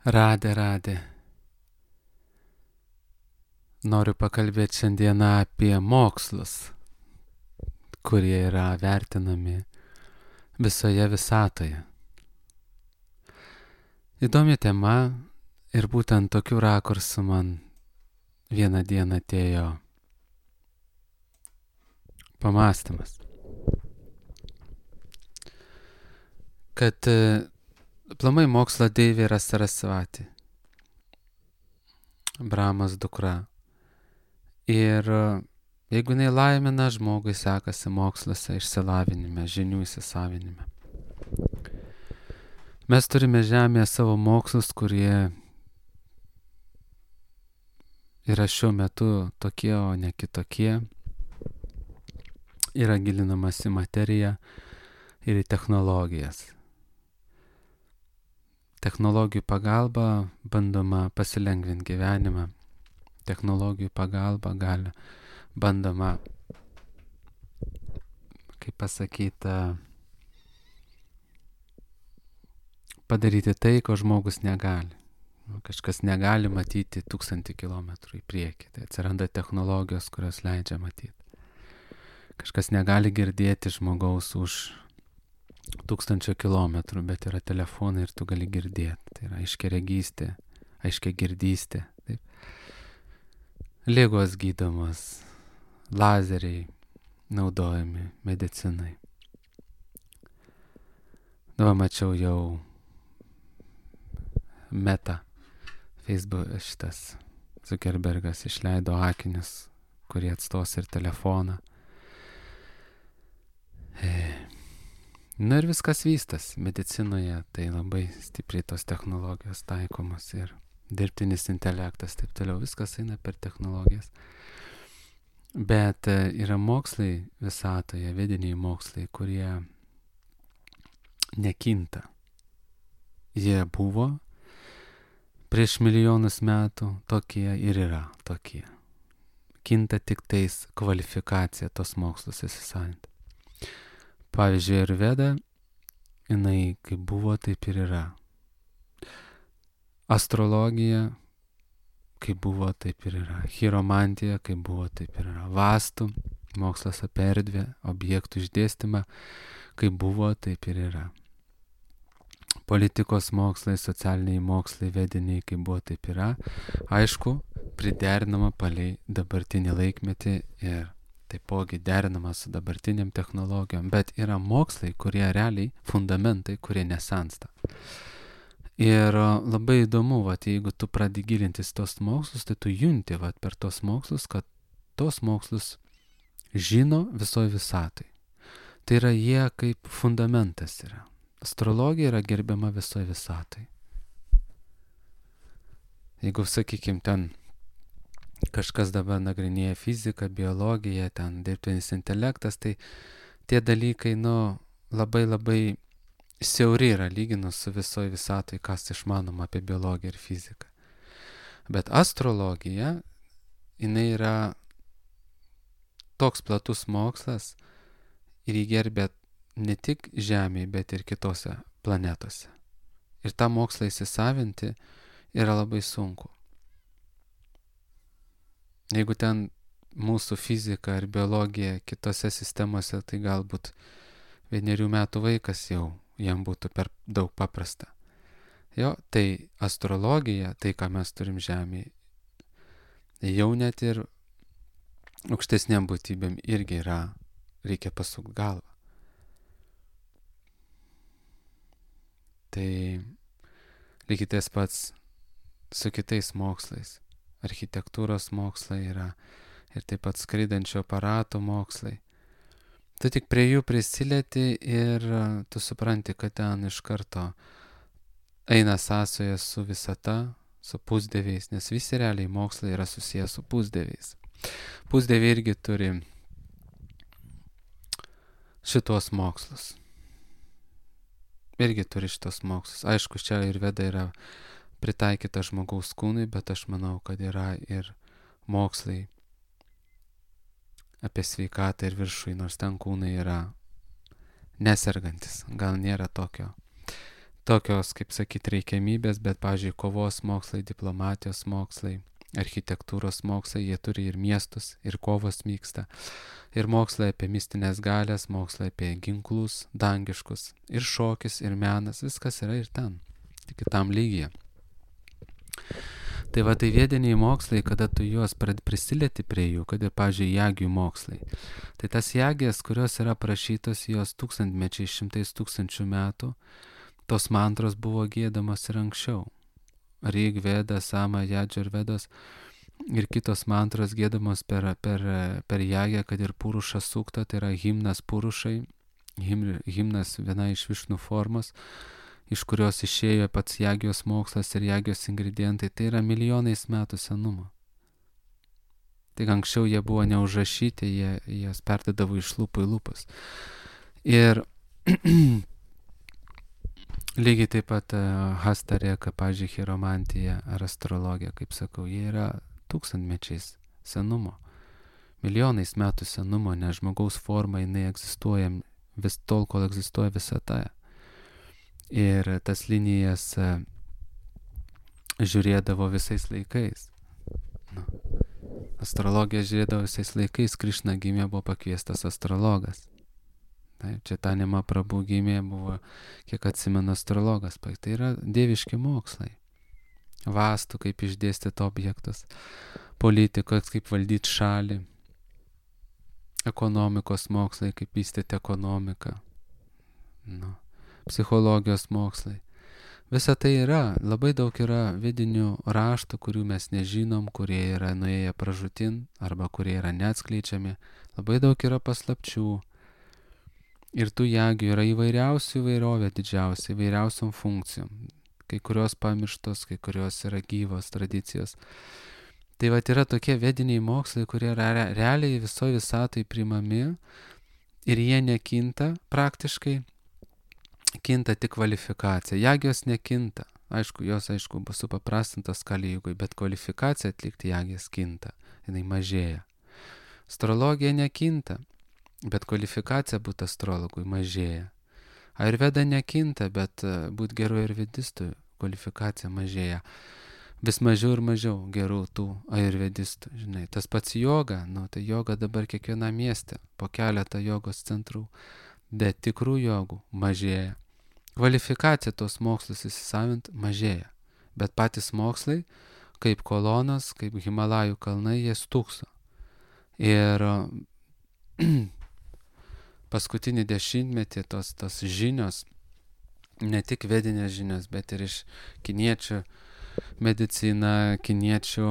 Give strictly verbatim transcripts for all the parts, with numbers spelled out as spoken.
Radė, radė. Noriu pakalbėti šiandieną apie mokslus, kurie yra vertinami visoje visatoje. Įdomi tema ir būtent tokiu rakursu man vieną dieną atėjo pamastymas, kad aplamai mokslo deivė yra Sarasvati, Brahmos dukra. Ir jeigu jinai laimina, žmogui sekasi moksluose, išsilavinime, žinių įsisavinime. Mes turime žemėje savo mokslus, kurie yra šiuo metu tokie, o ne kitokie. Yra gilinamas į materiją ir į technologijas. Technologijų pagalba bandoma pasilengvinti gyvenimą. Technologijų pagalba gali bandoma, kaip pasakyta, padaryti tai, ko žmogus negali. Kažkas negali matyti tūkstantį kilometrų į priekį. Tai atsiranda technologijos, kurios leidžia matyti. Kažkas negali girdėti žmogaus už tūkstančio kilometrų, bet yra telefonai ir tu gali girdėti. Tai yra aiškiaregystė, aiškiagirdystė. Taip. Ligos gydomos, lazeriai naudojami medicinai. Dabar mačiau jau Meta, Facebook šitas Zuckerbergas išleido akinius, kurie atstos ir telefoną. E, Na ir viskas vystas. Medicinoje tai labai stipriai tos technologijos taikomos ir dirbtinis intelektas, taip toliau, viskas eina per technologijas. Bet yra mokslai visatoje, vidiniai mokslai, kurie nekinta. Jie buvo prieš milijonus metų, tokie ir yra tokie. Kinta tik tais kvalifikacija tos mokslus įsisavinti. Pavyzdžiui, Ayurveda, jinai kaip buvo, taip ir yra. Astrologija, kaip buvo, taip ir yra. Chiromantija, kaip buvo, taip ir yra. Vastų, mokslas apie erdvę, objektų išdėstymą, kaip buvo, taip ir yra. Politikos mokslai, socialiniai mokslai, vediniai, kaip buvo, taip yra. Aišku, priderinama palei dabartinį laikmetį ir taipogi derinama su dabartiniam technologijom, bet yra mokslai, kurie realiai, fundamentai, kurie nesensta. Ir labai įdomu, vat, jeigu tu pradedi gilintis tos mokslus, tai tu junti vat, per tos mokslus, kad tos mokslus žino visoje visatai. Tai yra jie kaip fundamentas yra. Astrologija yra gerbiama visoje visatai. Jeigu, sakykime, ten kažkas dabar nagrinėja fiziką, biologiją, ten dirbtinis intelektas, tai tie dalykai, nu, labai labai siauri yra lyginus su visoje visatoje, kas išmanoma apie biologiją ir fiziką. Bet astrologija, jinai yra toks platus mokslas ir jį gerbė ne tik Žemėje, bet ir kitose planetose. Ir tą mokslą įsisavinti yra labai sunku. Jeigu ten mūsų fizika ar biologija kitose sistemose, tai galbūt vienerių metų vaikas jau jam būtų per daug paprasta. Jo, tai astrologija, tai ką mes turim Žemėje, jau net ir aukštesniam būtybėm irgi yra, reikia pasukti galvą. Tai lygiai tas pats su kitais mokslais. Architektūros mokslai yra ir taip pat skraidančio aparato mokslai. Tu tik prie jų prisilieti ir tu supranti, kad ten iš karto eina sąsoja su visata, su pusdieviais, nes visi realiai mokslai yra susijęs su pusdieviais. Pusdieviai irgi turi šitos mokslus. Irgi turi šitos mokslus. Aišku, čia Ayurveda yra pritaikyta žmogaus kūnui, bet aš manau, kad yra ir mokslai apie sveikatą ir viršui, nors ten kūnai yra nesergantis. Gal nėra tokio tokios, kaip sakyti, reikiamybės, bet, pavyzdžiui, kovos mokslai, diplomatijos mokslai, architektūros mokslai, jie turi ir miestus, ir kovos vyksta, ir mokslai apie mistinės galės, mokslai apie ginklus, dangiškus, ir šokis, ir menas, viskas yra ir ten, tik kitam lygyje. Tai va, tai viediniai mokslai, kada tu juos prisilieti prie jų, kad ir, pavyzdžiui, jagių mokslai. Tai tas jagės, kurios yra prašytos, jos tūkstantmečiai, šimtais tūkstančių metų, tos mantros buvo gėdamos ir anksčiau. Rig Veda, Sama, Jadža ir Vedos ir kitos mantros gėdamos per, per, per jagę, kad ir Puruša sukta, tai yra himnas Purušai, him, himnas viena iš Višnų formos, iš kurios išėjo pats jagijos mokslas ir jagijos ingredientai, tai yra milijonais metų senumo. Tik anksčiau jie buvo neužrašyti, jie jas perdodavo iš lūpų į lūpas. Ir lygiai taip pat uh, Hastareka, pavyzdžiui, chiromantija ar astrologija, kaip sakau, jie yra tūkstantmečiais senumo, milijonais metų senumo, nes žmogaus forma jinai egzistuoja vis tol, kol egzistuoja visata. Ir tas linijas uh, žiūrėdavo visais laikais. Nu, astrologija žiūrėdavo visais laikais, Krišna gimė, buvo pakviestas astrologas. Taip, čia Tanima Prabhu gimė, buvo, kiek atsimenu, astrologas. Tai yra dieviški mokslai. Vastų, kaip išdėstyti objektus, politikos, kaip valdyti šalį, ekonomikos mokslai, kaip vystyti ekonomiką, nu, psichologijos mokslai. Visa tai yra, labai daug yra vidinių raštų, kurių mes nežinom, kurie yra nuėję pražutin arba kurie yra neatskleidžiami. Labai daug yra paslapčių. Ir tų jagių yra įvairiausių įvairovė didžiausia, įvairiausiom funkcijom. Kai kurios pamirštos, kai kurios yra gyvos tradicijos. Tai va yra tokie vediniai mokslai, kurie yra realiai visoje visatoje priimami ir jie nekinta praktiškai. Kinta tik kvalifikacija. Jagijos nekinta. Aišku, jos, aišku, bus supaprastintos Kalijugui, bet kvalifikacija atlikti jagijas kinta. Jinai mažėja. Astrologija nekinta, bet kvalifikacija būti astrologui mažėja. Ayurveda nekinta, bet būti geru ayurvedistų kvalifikacija mažėja. Vis mažiau ir mažiau gerų tų ayurvedistų, žinai. Tas pats joga, nu, tai joga dabar kiekviena mieste, po keletą jogos centrų, bet tikrų jogų mažėja. Kvalifikacija tos mokslus įsisavint mažėja, bet patys mokslai, kaip kolonos, kaip Himalajų kalnai, jie stūkso. Ir paskutinį dešimtmetį tos, tos žinios, ne tik vedinės žinios, bet ir iš kiniečių medicina, kiniečių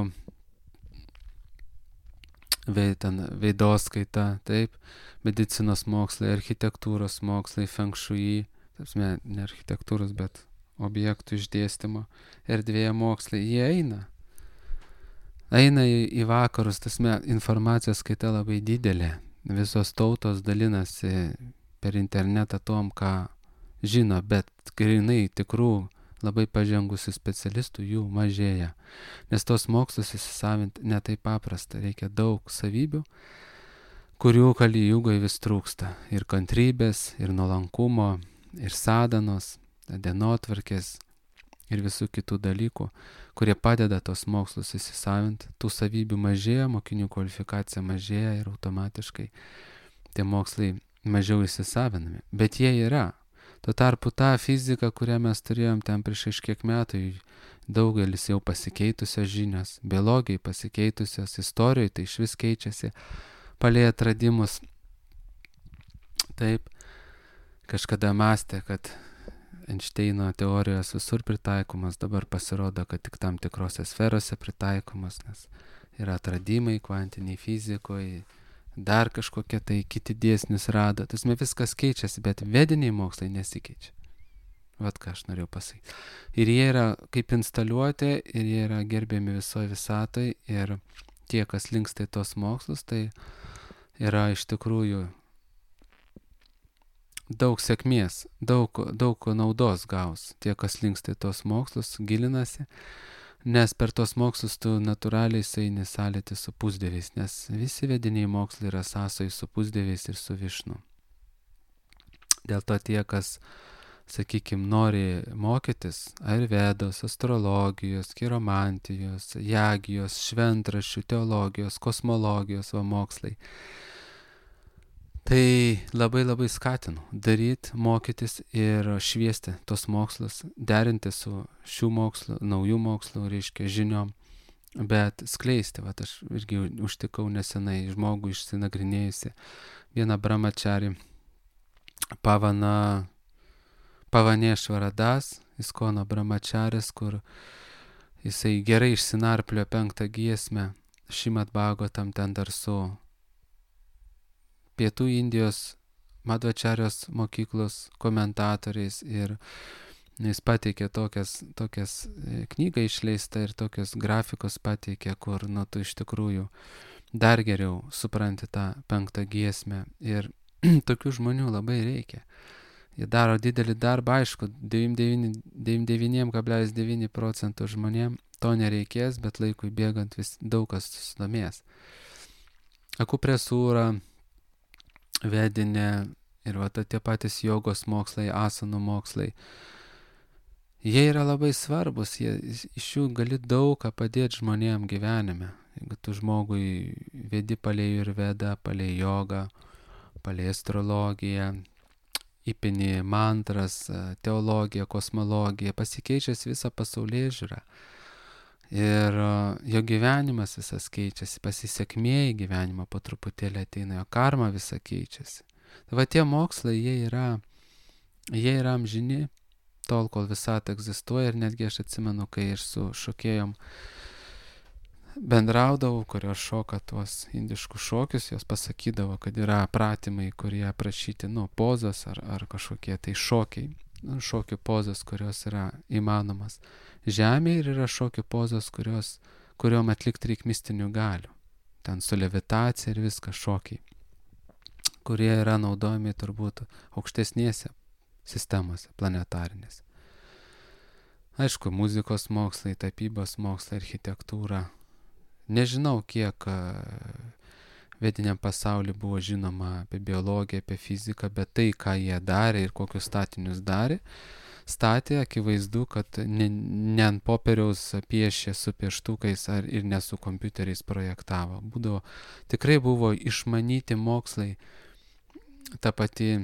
veidoskaita, taip, medicinos mokslai, architektūros mokslai, feng shui, ne architektūros, bet objektų išdėstymo, erdvėje mokslai, jie eina. Eina į, į vakarus, tasme, informacijos kaita labai didelė. Visos tautos dalinasi per internetą tom, ką žino, bet grinai tikrų labai pažengusių specialistų jų mažėja. Nes tos mokslus įsisavinti ne taip paprasta, reikia daug savybių, kurių Kalijugoj vis trūksta. Ir kantrybės, ir nuolankumo, ir sadanos, dienotvarkės ir visų kitų dalykų, kurie padeda tos mokslus įsisavinti. Tų savybių mažėja, mokinių kvalifikacija mažėja ir automatiškai tie mokslai mažiau įsisavinami. Bet jie yra. Tuo tarpu tą fiziką, kurią mes turėjom ten prieš kažkiek metų, daugelis jau pasikeitusios žinios, biologijai pasikeitusios, istorijoje tai išvis keičiasi, palei atradimus. Taip, kažkada mąstė, kad Einšteino teorijos visur pritaikomas, dabar pasirodo, kad tik tam tikrose sferose pritaikomas, nes yra atradimai kvantiniai fizikoje, dar kažkokie tai kiti dėsnis rado. Tasme viskas keičiasi, bet vediniai mokslai nesikeičia. Vat ką aš norėjau pasakyti. Ir jie yra kaip instaliuoti, ir jie yra gerbiami visoje visatoje, ir tie, kas linksta į tos mokslus, tai yra iš tikrųjų daug sėkmės, daug, daug naudos gaus. Tie, kas linksta į tos mokslus, gilinasi, nes per tos mokslus tu natūraliai eini sąlytį su pusdieviais, nes visi vediniai mokslai yra sąsojai su pusdieviais ir su Višnu. Dėl to tie, kas sakykime, nori mokytis ajurvedos, astrologijos, chiromantijos, jagijos, šventraščių, teologijos, kosmologijos va mokslai, tai labai labai skatinu daryti, mokytis ir šviesti tos mokslus, derinti su šių mokslų, naujų mokslų, reiškia, žiniom, bet skleisti. Vat aš irgi užtikau nesenai žmogų išsinagrinėjusi vieną brahmacharį Pavana, Pavanešvaradas, Iskono brahmacharis, kur jisai gerai išsinarplio penktą giesmę, Šrimad Bhagavatam ten dar su Pietų Indijos Madhvačarijos mokyklos komentatoriais ir jis pateikė tokias, tokias knygą išleistą ir tokios grafikos pateikė, kur, nu, tu iš tikrųjų dar geriau supranti tą penktą giesmę ir tokių žmonių labai reikia. Jie daro didelį darbą, aišku, devyniasdešimt devyni kablelis devyni procentų žmonėm to nereikės, bet laikui bėgant vis daug kas susidomės. Akupresūra, vedinė ir va tie patys jogos mokslai, asanų mokslai, jie yra labai svarbus, jie, iš jų gali daug ką padėti žmonėm gyvenime. Jeigu tu žmogui vedi palei ajurvedą, palei jogą, palei astrologiją, įpini mantras, teologiją, kosmologiją, pasikeičiasi visą pasaulėžiūrą. Ir jo gyvenimas visas keičiasi, pasisekmėjai gyvenimo po truputėlį ateina, jo karma visa keičiasi. Tai va tie mokslai, jie yra, jie yra amžini, tol kol visata egzistuoja ir netgi aš atsimenu, kai ir su šokėjom bendraudavau, kurios šoka tuos indiškus šokius, jos pasakydavo, kad yra pratimai, kurie aprašyti, nu, pozos ar, ar kažkokie tai šokiai, nu, šokių pozos, kurios yra įmanomas žemėje ir yra šokių pozos, kurios, kuriuom atlikti reikia mistinių galių. Ten su levitacija ir viskas šokiai, kurie yra naudojami turbūt aukštesnėse sistemose, planetarinėse. Aišku, muzikos mokslai, tapybos mokslai, architektūra. Nežinau, kiek vediniam pasauliu buvo žinoma apie biologiją, apie fiziką, bet tai, ką jie darė ir kokius statinius darė, statė, akivaizdu, kad ne, ne ant popieriaus piešė su pieštukais ar ir ne su kompiuteriais projektavo. Būdavo, tikrai buvo išmanyti mokslai, ta pati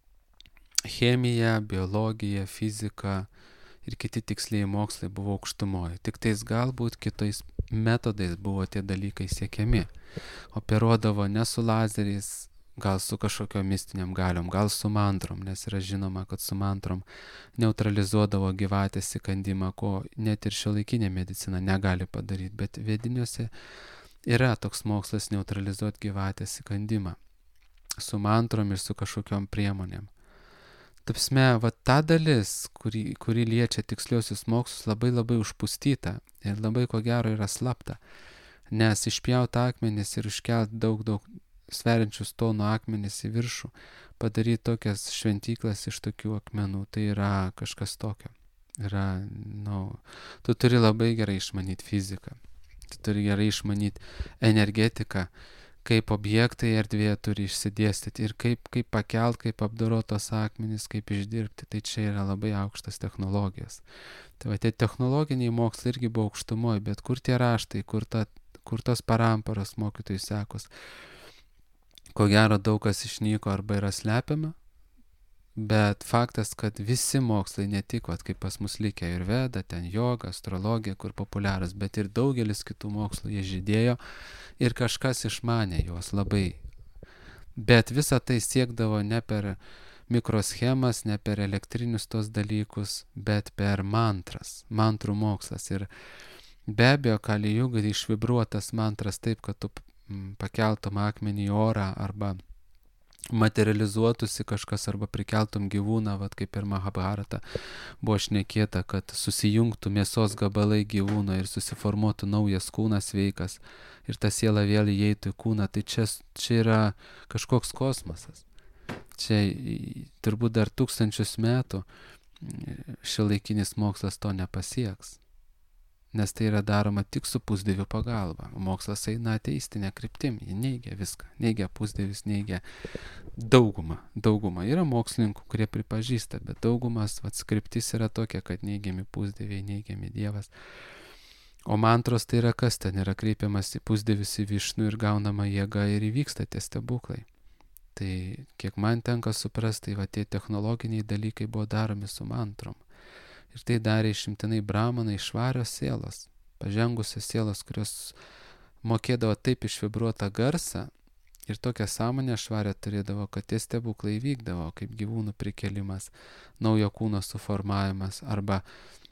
chemija, biologija, fizika ir kiti tikslieji mokslai buvo aukštumoje. Tik tais galbūt kitais metodais buvo tie dalykai siekiami. Operuodavo ne su lazeriais, gal su kažkokiom mistiniam galiom, gal su mantrom, nes yra žinoma, kad su mantrom neutralizuodavo gyvatės įkandimą, ko net ir šiuolaikinė medicina negali padaryti, bet vediniuose yra toks mokslas neutralizuoti gyvatės įkandimą su mantrom ir su kažkokiom priemonėm. Tapsme, va ta dalis, kuri, kuri liečia tiksliosius mokslus, labai labai užpustyta ir labai ko gero yra slapta, nes išpjauti akmenis ir iškelti daug daug sveriančius tonų akmenis į viršų, padaryti tokias šventyklas iš tokių akmenų, tai yra kažkas tokio. Yra, nu, tu turi labai gerai išmanyti fiziką, tu turi gerai išmanyti energetiką, kaip objektai erdvėje turi išsidėstyti ir kaip, kaip pakelt, kaip apdoroti tos akmenis, kaip išdirbti. Tai čia yra labai aukštas technologijas. Tai va, tie technologiniai mokslai irgi buvo aukštumoje, bet kur tie raštai, kur, ta, kur tos paramparos mokytojų sekos. Ko gero daug kas išnyko arba yra slepiama, bet faktas, kad visi mokslai ne tik, vat, kaip pas mus likę ajurveda, ten joga, astrologija, kur populiarus, bet ir daugelis kitų mokslų jie žydėjo ir kažkas išmanė juos labai. Bet visa tai siekdavo ne per mikroschemas, ne per elektrinius tos dalykus, bet per mantras, mantrų mokslas. Ir be abejo, Kali Jugai išvibruotas mantras taip, kad tu pakeltum akmenį į orą arba materializuotųsi kažkas arba prikeltum gyvūną, vat kaip ir Mahabharata buvo šnekėta, kad susijungtų mėsos gabalai gyvūno ir susiformuotų naujas kūnas sveikas ir ta siela vėl įeitų į kūną, tai čia, čia yra kažkoks kosmosas. Čia turbūt dar tūkstančius metų šiuolaikinis mokslas to nepasieks. nes tai yra daroma tik su pusdievių pagalba. Mokslas eina ateistinė kryptim, jie neigia viską, neigia pusdievius, neigia daugumą. Daugumą yra mokslininkų, kurie pripažįsta, bet daugumas vat, kryptis yra tokia, kad neigiami pusdieviai, neigiami Dievas. O mantros tai yra kas, ten yra kreipiamas į pusdievius, į Višnų ir gaunama jėga ir įvyksta tie stebuklai. Tai kiek man tenka suprasti, tai va tie technologiniai dalykai buvo daromi su mantrom. Ir tai darė išimtinai brahmanai, švarios sielos, pažengusios sielos, kurios mokėdavo taip išvibruotą garsą ir tokią sąmonę švarę turėdavo, kad tie stebuklai vykdavo, kaip gyvūnų prikelimas, naujo kūno suformavimas arba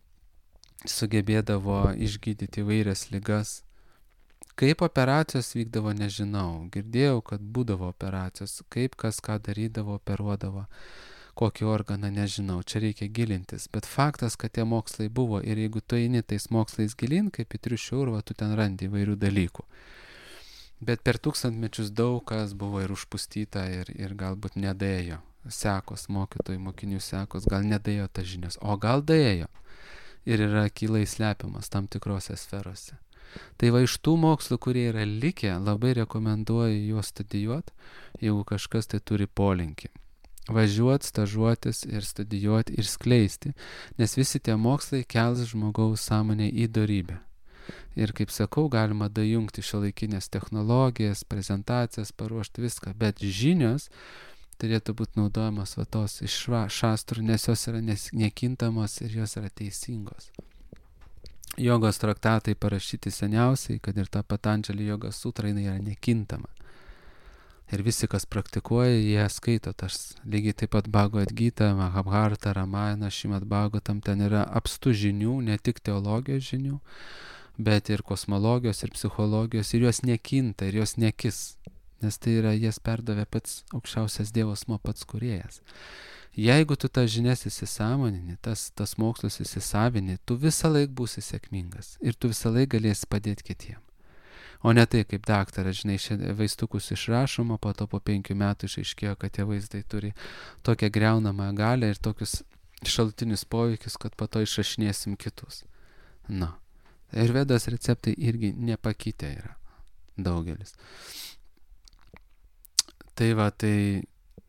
sugebėdavo išgydyti įvairias ligas. Kaip operacijos vykdavo, nežinau. Girdėjau, kad būdavo operacijos, kaip kas ką darydavo, operuodavo. Kokį organą, nežinau, čia reikia gilintis, bet faktas, kad tie mokslai buvo ir jeigu tu eini tais mokslais gilin, kaip į triušių urvą, tu ten randi įvairių dalykų. Bet per tūkstantmečius daug kas buvo ir užpustyta ir, ir galbūt nedėjo sekos, mokytojų, mokinių sekos, gal nedėjo tas žinios, o gal dėjo ir yra akylai slepiamas tam tikrose sferose. Tai va iš tų mokslų, kurie yra likę, labai rekomenduoju juos studijuoti, jeigu kažkas tai turi polinkį. Važiuoti, stažuotis ir studijuoti ir skleisti, nes visi tie mokslai kels žmogaus sąmonę į dorybę. Ir kaip sakau, galima dajungti šiuolaikinės technologijas, prezentacijas, paruošti viską, bet žinios turėtų būti naudojamos va tos iš šastrų, nes jos yra nekintamos ir jos yra teisingos. Jogos traktatai parašyti seniausiai, kad ir ta Patanjali jogos sutra, jinai yra nekintama. Ir visi, kas praktikuoja, jie skaito tas. Lygiai taip pat Bhagavad Gita, Mahabharata, Ramayana, Šrimad Bhagavatam, ten yra apstų žinių, ne tik teologijos žinių, bet ir kosmologijos ir psichologijos, ir jos nekinta, ir jos nekis. Nes tai yra, jas perdavė pats aukščiausias Dievas, mo pats kūrėjas. Jeigu tu tas žinias įsisąmonini, tas, tas mokslus įsisavini, tu visą laik būsi sėkmingas ir tu visą laik galėsi padėti kitiem. O ne tai, kaip daktaras, žinai, vaistukus išrašoma, po to po penkių metų išaiškėjo, kad tie vaistai turi tokią griaunamą galę ir tokius šalutinius poveikius, kad po to išrašinėsim kitus. Na, ir Vedos receptai irgi nepakitę yra daugelis. Tai va, tai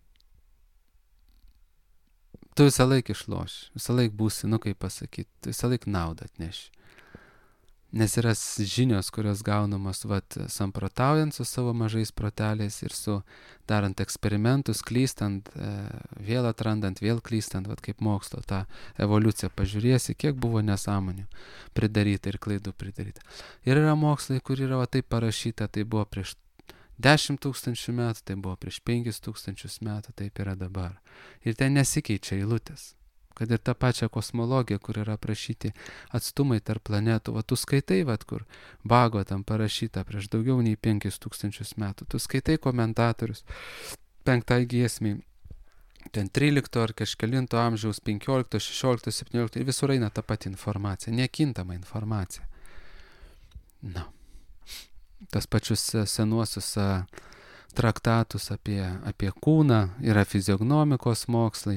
tu visą laik išloši, visą laik būsi, nu kaip pasakyti, visą laik naudą atneši. Nes yra žinios, kurios gaunamos vat, samprotaujant su savo mažais proteliais ir su darant eksperimentus, klystant, e, vėl atrandant, vėl klystant, vat, kaip mokslo tą evoliuciją pažiūrėsi, kiek buvo nesąmonių pridaryta ir klaidų pridaryta. Ir yra mokslai, kur yra va, taip parašyta, tai buvo prieš dešimt tūkstančių metų, tai buvo prieš penkis tūkstančius metų, taip yra dabar. Ir ten nesikeičia eilutės. Kad ir tą pačią kosmologiją, kur yra aprašyti atstumai tarp planetų, va tu skaitai, va kur Bhagavatam parašyta prieš daugiau nei penkis tūkstančius metų, tu skaitai komentatorius penktai giesmiai, ten trylikto ar kažkelinto amžiaus, penkiolikto, šešiolikto, septyniolikto ir visur eina ta pati informacija, nekintama informacija. Na, tas pačius senuosius traktatus apie, apie kūną, yra fiziognomikos mokslai,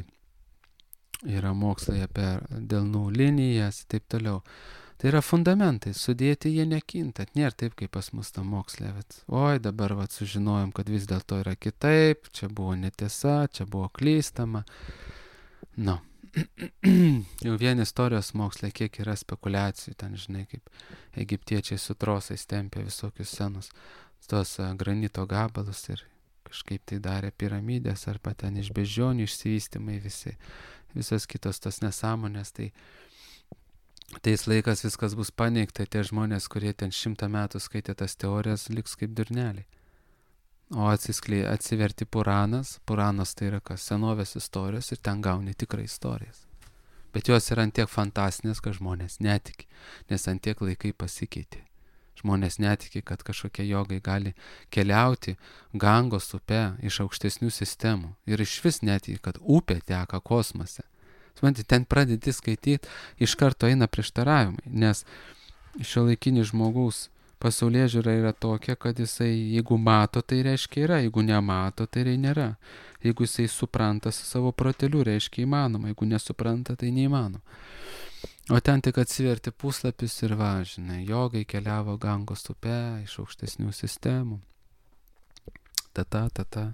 yra mokslai apie delnų linijas, taip toliau. Tai yra fundamentai, sudėti jie nekinta, nėra taip, kaip pas mus tam mokslė. Bet, oi, dabar vat, sužinojom, kad vis dėlto yra kitaip, čia buvo netiesa, čia buvo klystama. Nu, jau vien istorijos mokslė, kiek yra spekulacijų, ten žinai, kaip egiptiečiai su trosais tempė visokius senus, tos uh, granito gabalus ir kažkaip tai darė piramidės, arba ten iš beždžionių išsivystymai visi. Visos kitos tos nesąmonės, tai tais laikas viskas bus paneigta, tie žmonės, kurie ten šimtą metų skaitė tas teorijas, liks kaip durneliai. O atsisklei, atsiverti Puranas, Puranas tai yra kas, senovės istorijos ir ten gauni tikrai istorijas. Bet jos yra antiek fantastinės, kad žmonės netiki, nes antiek laikai pasikeitė. Žmonės netiki, kad kažkokie jogai gali keliauti Gangos upe iš aukštesnių sistemų. Ir iš vis netiki, kad upė teka kosmose. Suprantate, ten pradėti skaityti, iš karto eina prieštaravimai, nes šiuolaikinis žmogaus pasaulėžiūra yra tokia, kad jisai, jeigu mato, tai reiškia yra, jeigu nemato, tai nėra. Jeigu jisai supranta su savo proteliu, reiškia įmanoma, jeigu nesupranta, tai neįmanoma. O ten tik atsiverti puslapius ir va, žinai, jogai keliavo Gangos upe iš aukštesnių sistemų. Tata, tata.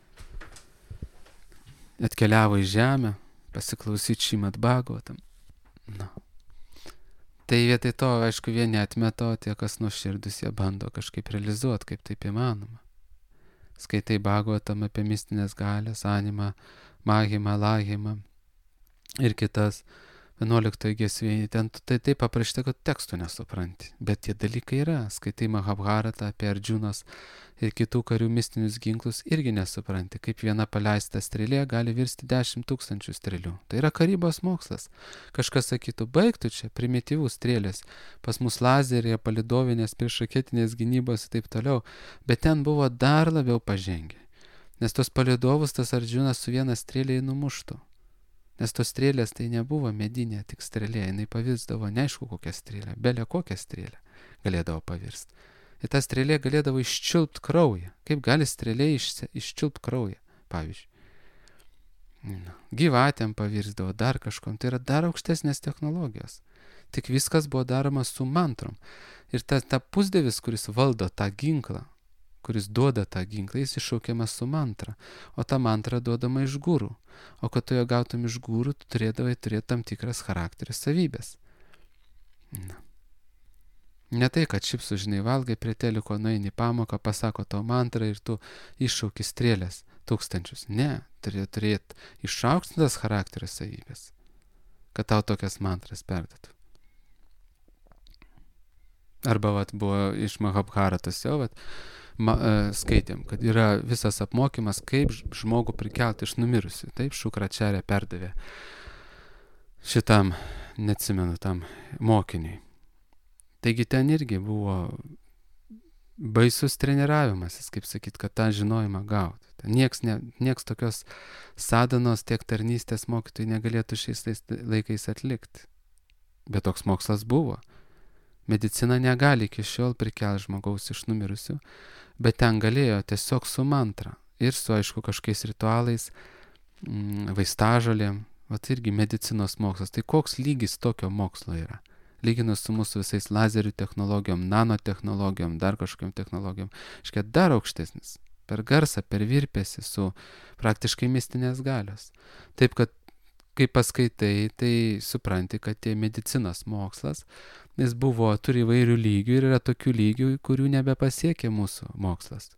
Atkeliavo į žemę, pasiklausyti Šrimad Bhagavatam. Na. Tai vietoj to, aišku, vieni atmeto, tie, kas nuoširdus, jie bando kažkaip realizuoti, kaip taip įmanoma. Skaitai Bhagavatam apie mistinės galės, animą, mahimą, lahimą ir kitas vienuoliktoje giesmėje. Ten tai taip paprašyta, kad tekstų nesupranti. Bet tie dalykai yra. Skaitai Mahabharatą apie Arjunos ir kitų karių mistinius ginklus, irgi nesupranti, kaip viena paleista strėlė gali virsti dešimt tūkstančių strėlių. Tai yra karybos mokslas. Kažkas sakytų, baigtų čia, primityvūs strėlės, pas mus lazerė, palidovinės, priešraketinės gynybos ir taip toliau, bet ten buvo dar labiau pažengę. Nes tos palidovus tas Arjunas su viena strėlė numuštų. Nes tos strėlės tai nebuvo medinė, tik strėlė, jinai pavirsdavo neaišku kokią strėlę, belė kokią strėlę galėdavo pavirsti. Ir ta strėlė galėdavo iščiulpti kraują. Kaip gali strėlė iščiulpti kraują, pavyzdžiui. Na, gyvatėm pavirsdavo, dar kažkom. Tai yra dar aukštesnės technologijos. Tik viskas buvo daroma su mantrom. Ir ta, ta pusdievis, kuris valdo tą ginklą, kuris duoda tą ginklą, jis iššaukiamas su mantra. O ta mantra duodama iš gurų. O kad tu jo gautum iš gurų, tu turėdavai turėti tam tikras charakteris savybės. Na. Ne tai, kad šipsų, žinai, valgai prie teliko, nueini pamoką, pasako tau mantrą ir tu iššauki strėlės tūkstančius. Ne, turėt turėti išaukštintas charakterio savybės, kad tau tokias mantras perduotų. Arba vat, buvo iš Mahabharatos jau, vat, ma, e, skaitėm, kad yra visas apmokymas, kaip žmogų prikelti iš numirusių. Taip, Šukračarė perdavė šitam, neatsimenu, tam mokiniui. Taigi ten irgi buvo baisus treniravimasis, kaip sakyt, kad tą žinojimą gauti. Nieks, ne, nieks tokios sadanos tiek tarnystės mokytojai negalėtų šiais laikais atlikti. Bet toks mokslas buvo. Medicina negali iki šiol prikelti žmogaus iš numirusių, bet ten galėjo tiesiog su mantra ir su, aišku, kažkokiais ritualais, vaistažolėm, vat irgi medicinos mokslas. Tai koks lygis tokio mokslo yra? Lyginus su mūsų visais lazerių technologijom, nanotechnologijom, dar kažkokiam technologijom, iškia dar aukštesnis, per garsą, per virpesį, su praktiškai mistinės galios. Taip, kad kai paskaitai, tai supranti, kad tie medicinos mokslas, jis buvo, turi įvairių lygių ir yra tokių lygių, kurių nebepasiekė mūsų mokslas.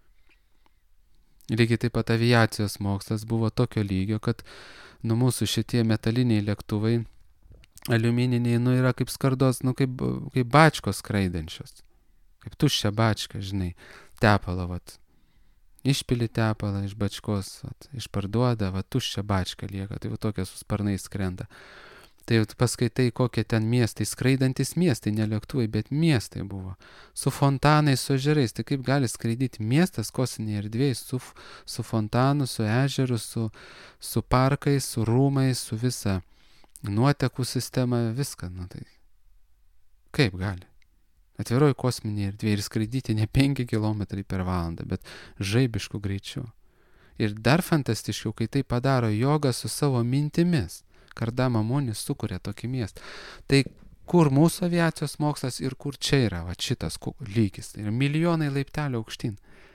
Lygiai taip pat aviacijos mokslas buvo tokio lygio, kad nu mūsų šitie metaliniai lėktuvai, aliumininiai, nu yra kaip skardos, nu kaip, kaip bačkos skraidančios. Kaip tuščia bačka, žinai, tepalą, vat. Išpili tepalą iš bačkos, vat, išparduoda, vat, tuščia bačka lieka, tai va tokia su sparnais skrenda. Tai paskaitai, kokie ten miestai, skraidantis miestai, ne lėktuvai, bet miestai buvo. Su fontanais, su ežerais, tai kaip gali skraidyti miestas kosminėje erdvėje, su, su fontanu, su ežeru, su, su parkais, su rūmais, su visa nuotekų sistema, viską, nu tai kaip gali? Atviroj kosminėje erdvėje ir skraidyti ne penki kilometrai per valandą, bet žaibišku greičiu. Ir dar fantastiškiau, kai tai padaro joga su savo mintimis. Kardama Munis sukuria tokį miestą. Tai kur mūsų aviacijos mokslas ir kur čia yra va, šitas lygis. Tai yra milijonai laiptelių aukštyn.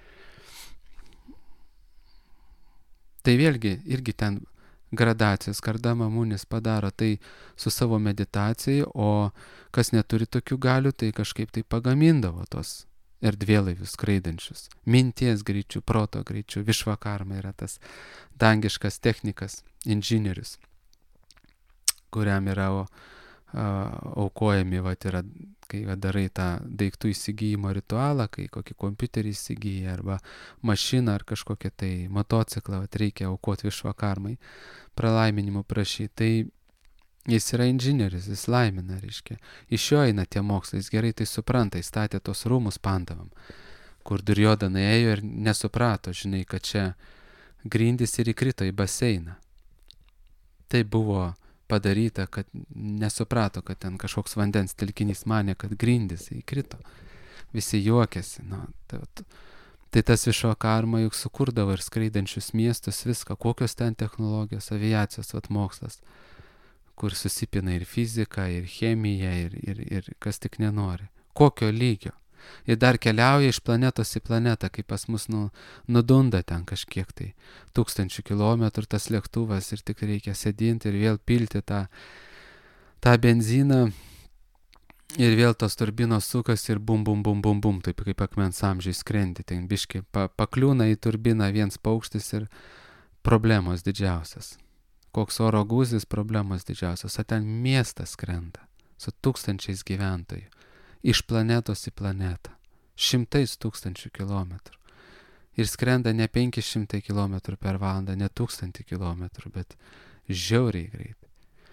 Tai vėlgi irgi ten gradacijas, Kardama Munis padaro tai su savo meditacija, o kas neturi tokių galių, tai kažkaip tai pagamindavo tos erdvėlaivius skraidančius. Minties greičių, proto greičių. Višvakarma yra tas dangiškas technikas, inžinierius, kuriam yra o, a, aukojami, vat, yra, kai va, darai tą daiktų įsigijimo ritualą, kai kokį kompiuterį įsigyji arba mašiną ar kažkokią tai motociklą, vat, reikia aukoti višvakarmai, pralaiminimų prašyti. Tai jis yra inžinierius, jis laimina, reiškia. Iš jo eina tie mokslai, jis gerai tai supranta, jis statė tos rūmus Pandavam, kur Durjodanai ėjo ir nesuprato, žinai, kad čia grindys ir įkrito į baseiną. Tai buvo padaryta, kad nesuprato, kad ten kažkoks vandens telkinys manė, kad grindys įkrito. Visi juokėsi. Nu, tai, tai tas Višvakarma juk sukurdavo ir skraidančius miestus, viską, kokios ten technologijos, aviacijos, vat, mokslas. kur susipina ir fizika, ir chemija, ir, ir, ir kas tik nenori. Kokio lygio? Ir dar keliauja iš planetos į planetą, kai pas mus nu, nudunda ten kažkiek tai tūkstančių kilometrų tas lėktuvas ir tik reikia sėdinti ir vėl pilti tą, tą benziną ir vėl tos turbinos sukas ir bum, bum, bum, bum, bum, taip kaip akmens amžiai skrendi, ten biški pa, pakliūna į turbiną viens paukštis ir problemos didžiausias. Koks oro gūzis, problemos didžiausias, o ten miestas skrenda su tūkstančiais gyventojų. Iš planetos į planetą, šimtais tūkstančių kilometrų. Ir skrenda ne penki šimtai kilometrų per valandą, ne tūkstantį kilometrų, bet žiauriai greitai.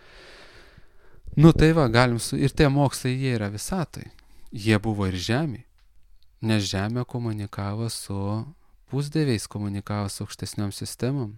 Nu tai va, galim su... Ir tie mokslai, jie yra visatoj. Jie buvo ir Žemėj, nes Žemė komunikavo su pusdieviais, komunikavo su aukštesniom sistemom.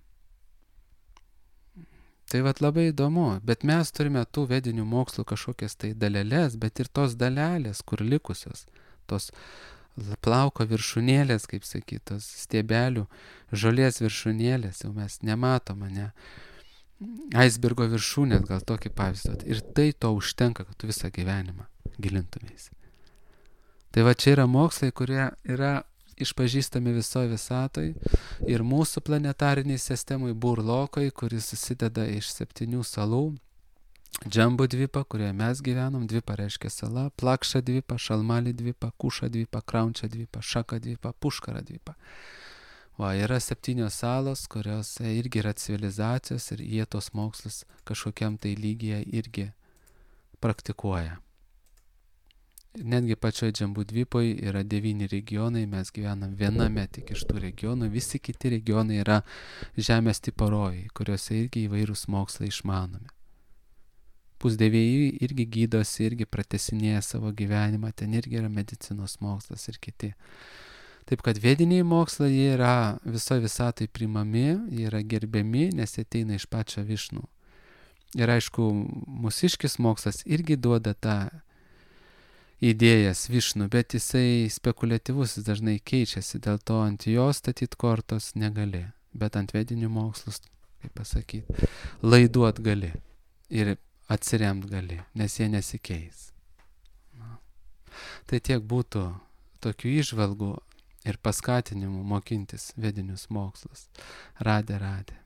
Tai vat labai įdomu, bet mes turime tų vedinių mokslų kažkokias tai dalelės, bet ir tos dalelės, kur likusios, tos plauko viršūnėlės, kaip sakytos, stiebelių, žolės viršūnėlės, jau mes nematom, ne? Aisbergo viršūnės, gal tokį pavyzdį. Ir tai to užtenka, kad tu visą gyvenimą gilintumėsi. Tai va čia yra mokslai, kurie yra išpažįstami visoje visatoje ir mūsų planetariniai sistemai Burlokoj, kuris susideda iš septynių salų. Džambu dvipa, kurioje mes gyvenam, dvipa reiškia sala, Plakša dvipa, Šalmali dvipa, Kuša dvipa, Kraunčia dvipa, Šaka dvipa, Puškara dvipa. Va, yra septynios salos, kurios irgi yra civilizacijos ir jie tos mokslus kažkokiam tai lygyje irgi praktikuoja. Netgi pačioje Džambu dvipoj yra devyni regionai, mes gyvenam viename tik iš tų regionų, visi kiti regionai yra žemės tipo rojai, kuriuose irgi įvairūs mokslai išmanomi. Pusdieviai irgi gydosi, irgi pratesinėja savo gyvenimą, ten irgi yra medicinos mokslas ir kiti. Taip kad vediniai mokslai jie yra visoje visatoj primami, jie yra gerbiami, nes jie ateina iš pačio Višnų. Ir aišku, mūsiškis mokslas irgi duoda tą idėjas Višnų, bet jisai spekuliatyvus, jis dažnai keičiasi, dėl to ant jo statyt kortos negali, bet ant vedinių mokslus, kaip pasakyti, laiduot gali ir atsiremt gali, nes jie nesikeis. Na. Tai tiek būtų tokių įžvalgų ir paskatinimų mokintis vedinius mokslus. Radė, radė.